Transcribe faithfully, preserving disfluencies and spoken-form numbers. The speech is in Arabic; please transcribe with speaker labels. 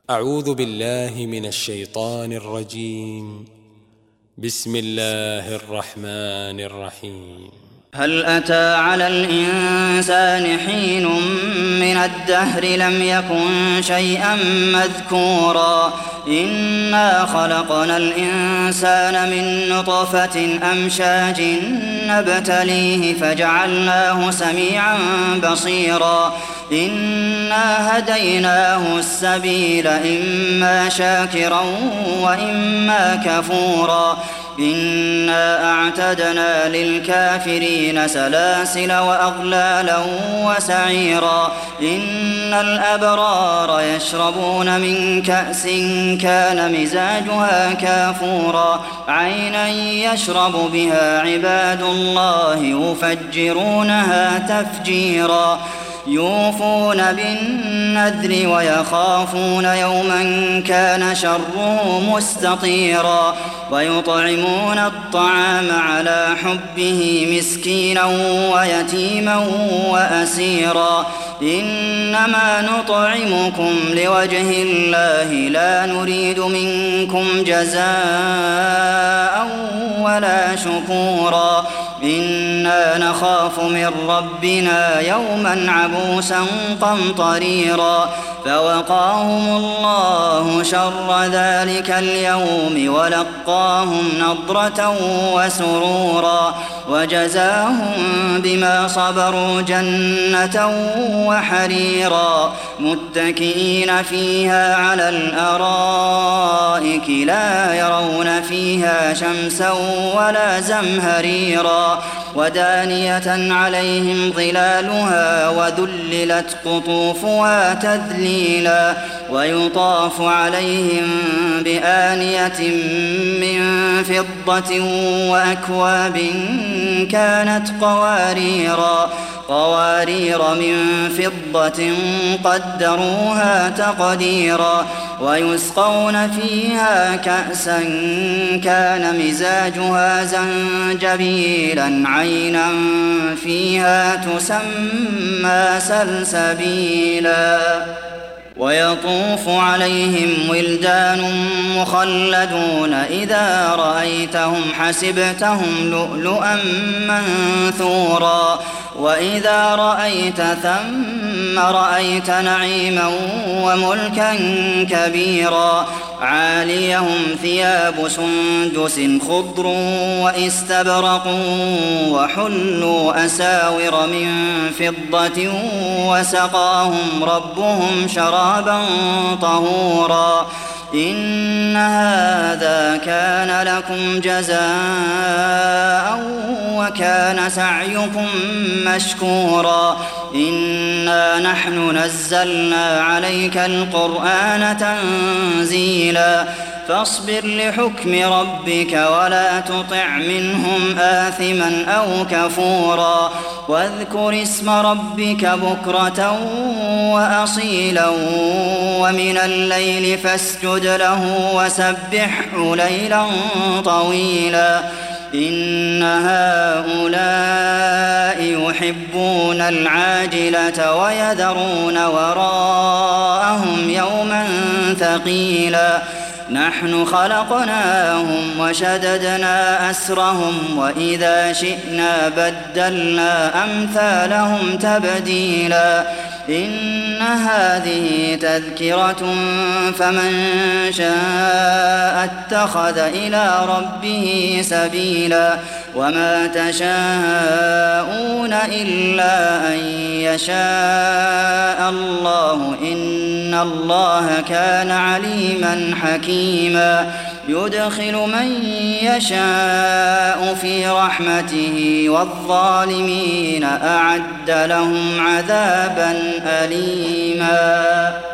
Speaker 1: أعوذ بالله من الشيطان الرجيم. بسم الله الرحمن الرحيم.
Speaker 2: هل أتى على الإنسان حين من الدهر لم يكن شيئا مذكورا إنا خلقنا الإنسان من نطفة أمشاج نبتليه فجعلناه سميعا بصيرا إنا هديناه السبيل إما شاكرا وإما كفورا إنا أعتدنا للكافرين سلاسل وأغلالا وسعيرا إن الأبرار يشربون من كأس كان مزاجها كافورا عينا يشرب بها عباد الله يفجرونها تفجيرا يوفون بالنذر ويخافون يوما كان شره مستطيرا ويطعمون الطعام على حبه مسكينا ويتيما وأسيرا إنما نطعمكم لوجه الله لا نريد منكم جزاء ولا شكورا إنا نخاف من ربنا يوما عبوسا قمطريرا فوقاهم الله شر ذلك اليوم ولقاهم نضرة وسرورا وجزاهم بما صبروا جنة وحريرا متكئين فيها على الأرائك لا يرون فيها شمسا ولا زمهريرا ودانية عليهم ظلالها وذللت قطوفها تذليلا ويطاف عليهم بآنية من فضة وأكواب كانت قواريرا قوارير من فضة قدروها تقديرا ويسقون فيها كأسا كان مزاجها زنجبيلا عينا فيها تسمى سلسبيلا ويطوف عليهم ولدان مخلدون إذا رأيتهم حسبتهم لؤلؤا منثورا وإذا رأيت ثم رأيت نعيما وملكا كبيرا عاليهم ثياب سندس خضر واستبرق وحلوا أساور من فضة وسقاهم ربهم شرابا طهورا إن هذا كان لكم جزاء وكان سعيكم مشكورا إنا نحن نزلنا عليك القرآن تنزيلا فاصبر لحكم ربك ولا تطع منهم آثما أو كفورا واذكر اسم ربك بكرة وأصيلا ومن الليل فاسجد له وسبحه ليلا طويلا إن هؤلاء يحبون العاجلة ويذرون وراءهم يوما ثقيلا نحن خلقناهم وشددنا أسرهم وإذا شئنا بدلنا أمثالهم تبديلا إن هذه تذكرة فمن شاء اتخذ إلى ربه سبيلا وما تشاءون إلا أن يشاء الله إن الله كان عليما حكيما يدخل من يشاء في رحمته والظالمين أعد لهم عذابا أليما.